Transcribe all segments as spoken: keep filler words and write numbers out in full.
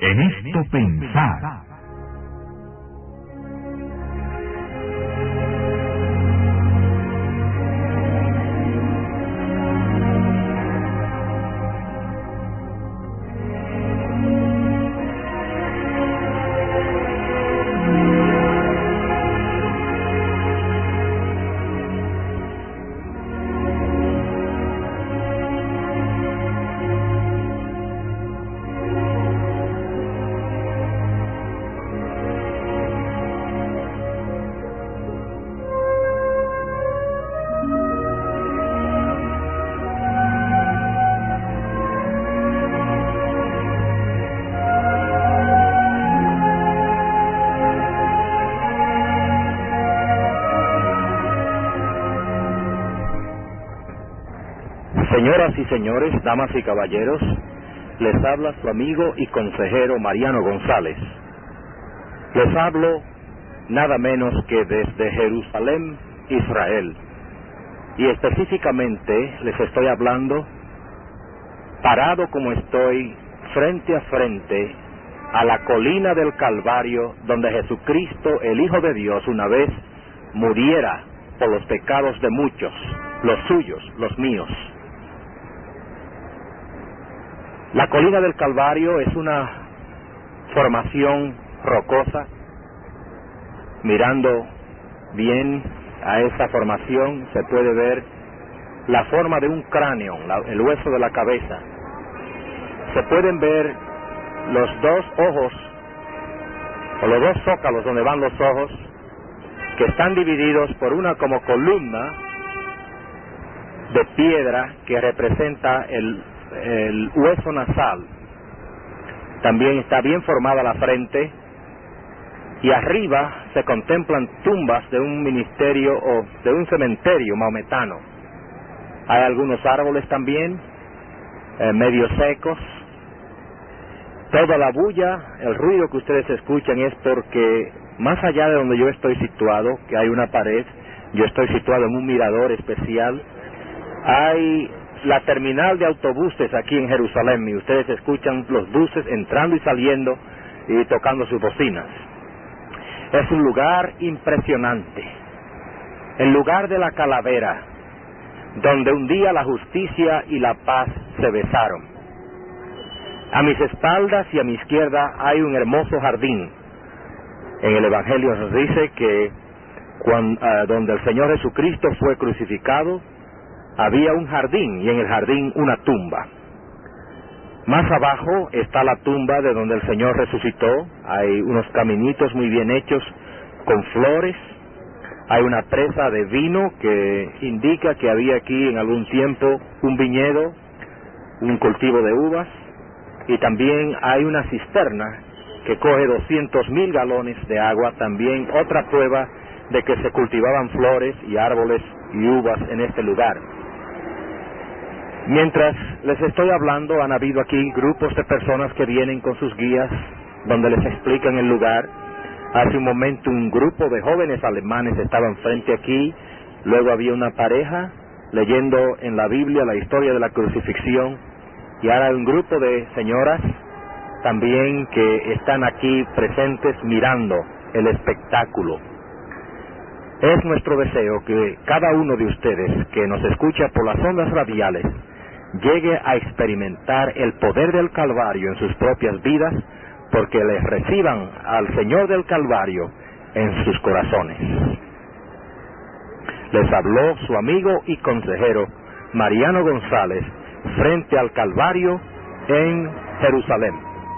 En esto pensar. Señoras y señores, damas y caballeros, les habla su amigo y consejero Mariano González. Les hablo nada menos que desde Jerusalén, Israel. Y específicamente les estoy hablando parado como estoy frente a frente a la colina del Calvario, donde Jesucristo, el Hijo de Dios, una vez muriera por los pecados de muchos, los suyos, los míos. La colina del Calvario es una formación rocosa. Mirando bien a esa formación se puede ver la forma de un cráneo, la, el hueso de la cabeza. Se pueden ver los dos ojos, o los dos zócalos donde van los ojos, que están divididos por una como columna de piedra que representa el el hueso nasal. También está bien formada la frente, y arriba se contemplan tumbas de un ministerio o de un cementerio maometano. Hay algunos árboles también, eh, medio secos. Toda la bulla, el ruido que ustedes escuchan es porque más allá de donde yo estoy situado, que hay una pared, yo estoy situado en un mirador especial. Hay la terminal de autobuses aquí en Jerusalén, y ustedes escuchan los buses entrando y saliendo y tocando sus bocinas. Es un lugar impresionante, el lugar de la calavera, donde un día la justicia y la paz se besaron. A mis espaldas y a mi izquierda hay un hermoso jardín. En el Evangelio nos dice que cuando, uh, donde el Señor Jesucristo fue crucificado, había un jardín, y en el jardín una tumba. Más abajo está la tumba de donde el Señor resucitó. Hay unos caminitos muy bien hechos con flores. Hay una presa de vino que indica que había aquí en algún tiempo un viñedo, un cultivo de uvas. Y también hay una cisterna que coge doscientos mil galones de agua, también otra prueba de que se cultivaban flores y árboles y uvas en este lugar. Mientras les estoy hablando, han habido aquí grupos de personas que vienen con sus guías, donde les explican el lugar. Hace un momento un grupo de jóvenes alemanes estaban frente aquí, luego había una pareja leyendo en la Biblia la historia de la crucifixión, y ahora hay un grupo de señoras también que están aquí presentes mirando el espectáculo. Es nuestro deseo que cada uno de ustedes que nos escucha por las ondas radiales llegue a experimentar el poder del Calvario en sus propias vidas, porque les reciban al Señor del Calvario en sus corazones. Les habló su amigo y consejero Mariano González, frente al Calvario en Jerusalén.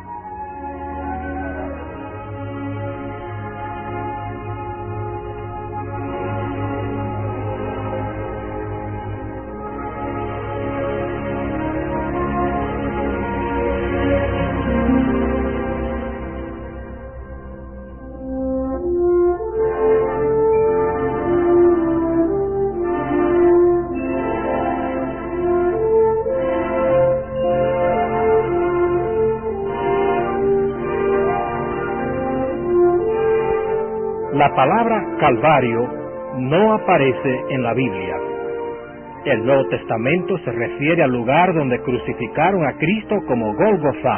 La palabra Calvario no aparece en la Biblia. El Nuevo Testamento se refiere al lugar donde crucificaron a Cristo como Gólgota,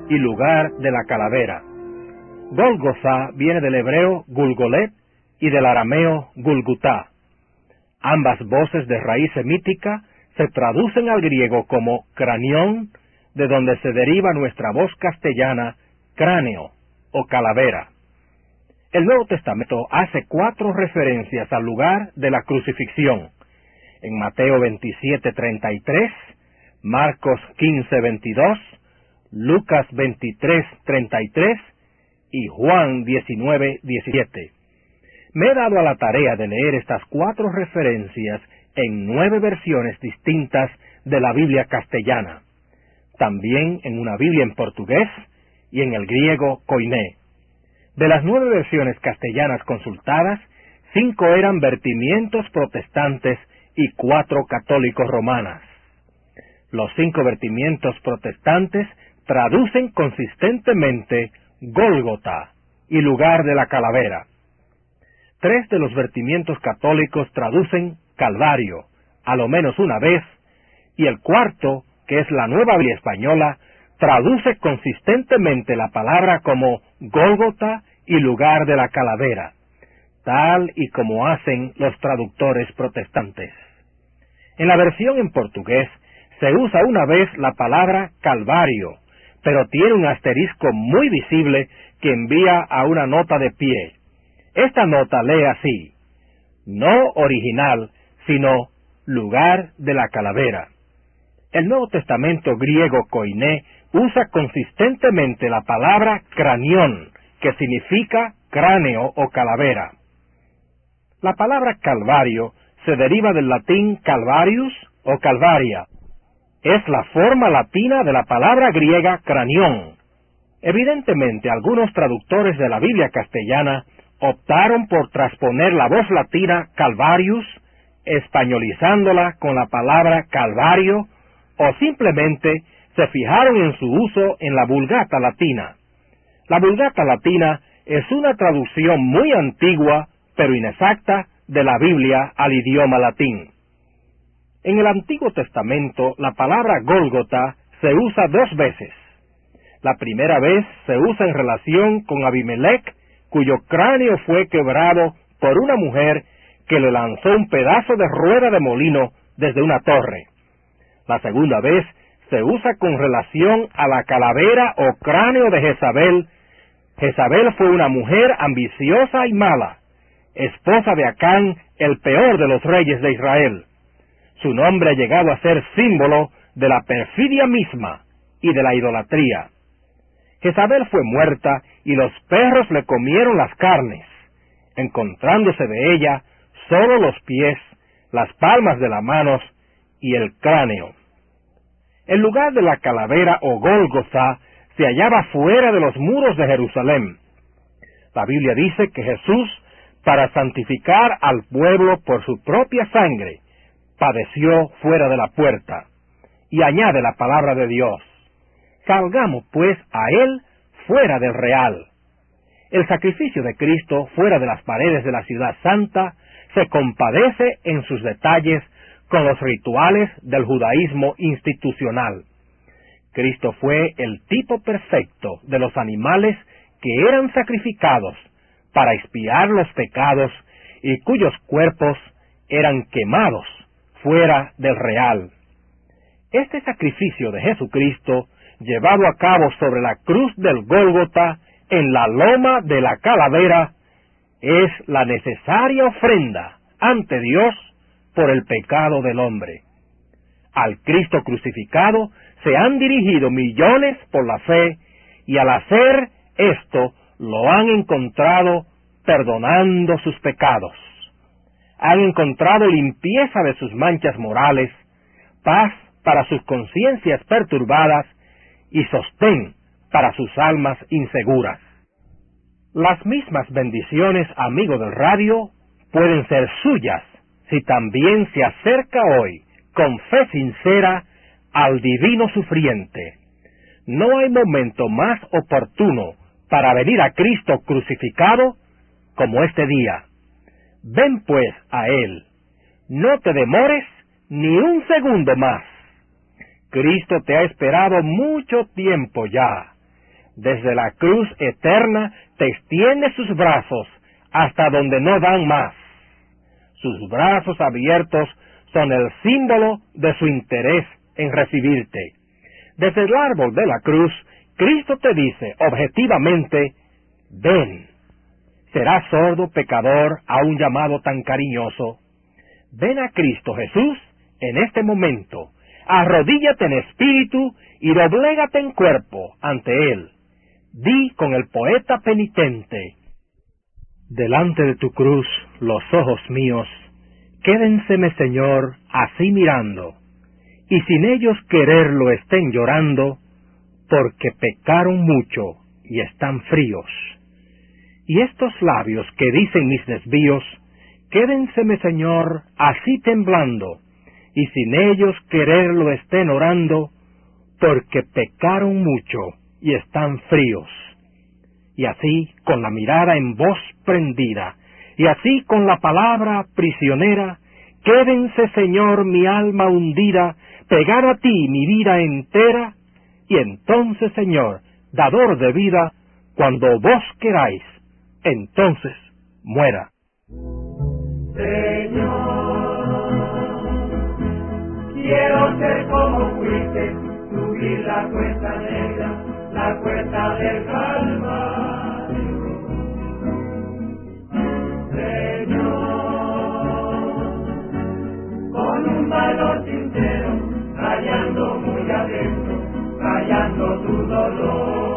y lugar de la calavera. Gólgotha viene del hebreo Gulgolet y del arameo Gulgutá. Ambas voces de raíz semítica se traducen al griego como cranión, de donde se deriva nuestra voz castellana cráneo o calavera. El Nuevo Testamento hace cuatro referencias al lugar de la crucifixión. En Mateo veintisiete, treinta y tres, Marcos quince, veintidós, Lucas veintitrés, treinta y tres y Juan diecinueve, diecisiete. Me he dado a la tarea de leer estas cuatro referencias en nueve versiones distintas de la Biblia castellana, también en una Biblia en portugués y en el griego koiné. De las nueve versiones castellanas consultadas, cinco eran vertimientos protestantes y cuatro católicos romanas. Los cinco vertimientos protestantes traducen consistentemente Gólgota y lugar de la calavera. Tres de los vertimientos católicos traducen Calvario, a lo menos una vez, y el cuarto, que es la Nueva Biblia Española, traduce consistentemente la palabra como Gólgota y lugar de la calavera, tal y como hacen los traductores protestantes. En la versión en portugués se usa una vez la palabra Calvario, pero tiene un asterisco muy visible que envía a una nota de pie. Esta nota lee así: no original, sino lugar de la calavera. El Nuevo Testamento griego koiné usa consistentemente la palabra cranión, que significa cráneo o calavera. La palabra calvario se deriva del latín calvarius o calvaria. Es la forma latina de la palabra griega cranión. Evidentemente, algunos traductores de la Biblia castellana optaron por transponer la voz latina calvarius, españolizándola con la palabra calvario, o simplemente se fijaron en su uso en la Vulgata latina. La Vulgata latina es una traducción muy antigua, pero inexacta, de la Biblia al idioma latín. En el Antiguo Testamento, la palabra Gólgota se usa dos veces. La primera vez se usa en relación con Abimelech, cuyo cráneo fue quebrado por una mujer que le lanzó un pedazo de rueda de molino desde una torre. La segunda vez se usa con relación a la calavera o cráneo de Jezabel. Jezabel fue una mujer ambiciosa y mala, esposa de Acán, el peor de los reyes de Israel. Su nombre ha llegado a ser símbolo de la perfidia misma y de la idolatría. Jezabel fue muerta y los perros le comieron las carnes, encontrándose de ella solo los pies, las palmas de las manos y el cráneo. El lugar de la calavera o Gólgotha se hallaba fuera de los muros de Jerusalén. La Biblia dice que Jesús, para santificar al pueblo por su propia sangre, padeció fuera de la puerta. Y añade la palabra de Dios: salgamos pues a él fuera del real. El sacrificio de Cristo fuera de las paredes de la ciudad santa se compadece en sus detalles con los rituales del judaísmo institucional. Cristo fue el tipo perfecto de los animales que eran sacrificados para expiar los pecados y cuyos cuerpos eran quemados fuera del real. Este sacrificio de Jesucristo, llevado a cabo sobre la cruz del Gólgota, en la loma de la calavera, es la necesaria ofrenda ante Dios por el pecado del hombre. Al Cristo crucificado se han dirigido millones por la fe, y al hacer esto lo han encontrado perdonando sus pecados. Han encontrado limpieza de sus manchas morales, paz para sus conciencias perturbadas y sostén para sus almas inseguras. Las mismas bendiciones, amigo del radio, pueden ser suyas si también se acerca hoy con fe sincera al divino sufriente. No hay momento más oportuno para venir a Cristo crucificado como este día. Ven pues a Él. No te demores ni un segundo más. Cristo te ha esperado mucho tiempo ya. desde la cruz eterna te extiende sus brazos hasta donde no dan más. Sus brazos abiertos son el símbolo de su interés en recibirte. Desde el árbol de la cruz, Cristo te dice objetivamente, ven. ¿Serás sordo, pecador, a un llamado tan cariñoso? Ven a Cristo Jesús en este momento, arrodíllate en espíritu y doblégate en cuerpo ante Él. Di con el poeta penitente, delante de tu cruz los ojos míos, quédenseme, Señor, así mirando, y sin ellos quererlo estén llorando, porque pecaron mucho y están fríos. Y estos labios que dicen mis desvíos, quédenseme, Señor, así temblando, y sin ellos quererlo estén orando, porque pecaron mucho y están fríos. Y así, con la mirada en voz prendida, y así con la palabra prisionera, quédense, Señor, mi alma hundida, pegada a ti mi vida entera, y entonces, Señor, dador de vida, cuando vos queráis, entonces muera. Señor, quiero ser como fuiste, subir la cuesta negra, la cuesta del Calvario. Señor, con un valor sincero, callando muy adentro, callando tu dolor.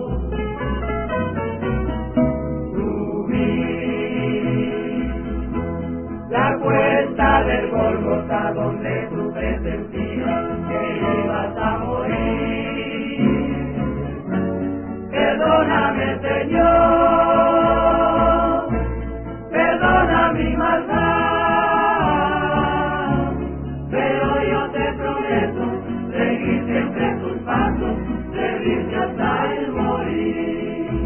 La cuesta del Golgota donde tú presentías que ibas a morir. Perdóname, Señor, perdona mi maldad, pero yo te prometo seguir siempre tus pasos, servirte hasta el morir.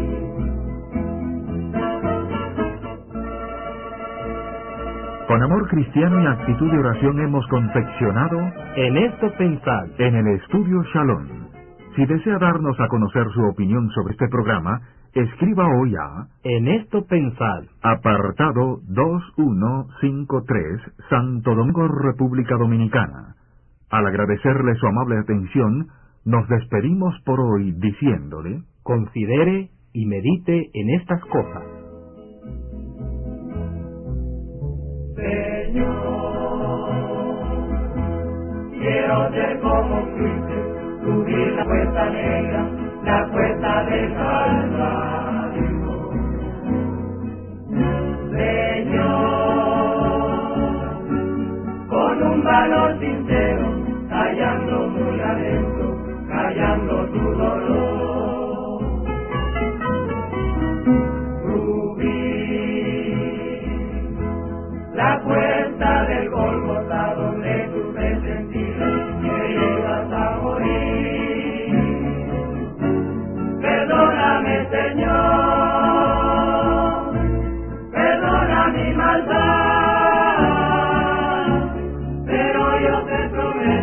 Con amor cristiano y actitud de oración hemos confeccionado En esto pensad, en el estudio Shalom. Si desea darnos a conocer su opinión sobre este programa, escriba hoy a en esto pensad, apartado dos uno cinco tres, Santo Domingo, República Dominicana. Al agradecerle su amable atención, nos despedimos por hoy diciéndole: considere y medite en estas cosas. Señor, quiero ser como fuiste, subir la cuesta negra, la cuesta del Calvario. Señor, con un valor sincero, callando muy adentro, callando tu dolor. La cuesta del Golgota donde tú presentías que ibas a morir. Perdóname, Señor, perdona mi maldad, pero yo te prometo